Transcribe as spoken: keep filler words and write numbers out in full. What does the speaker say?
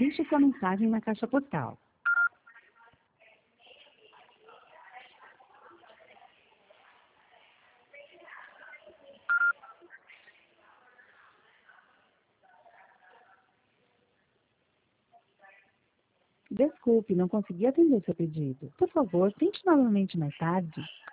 Deixe sua mensagem na caixa postal. Desculpe, não consegui atender seu pedido. Por favor, tente novamente mais tarde.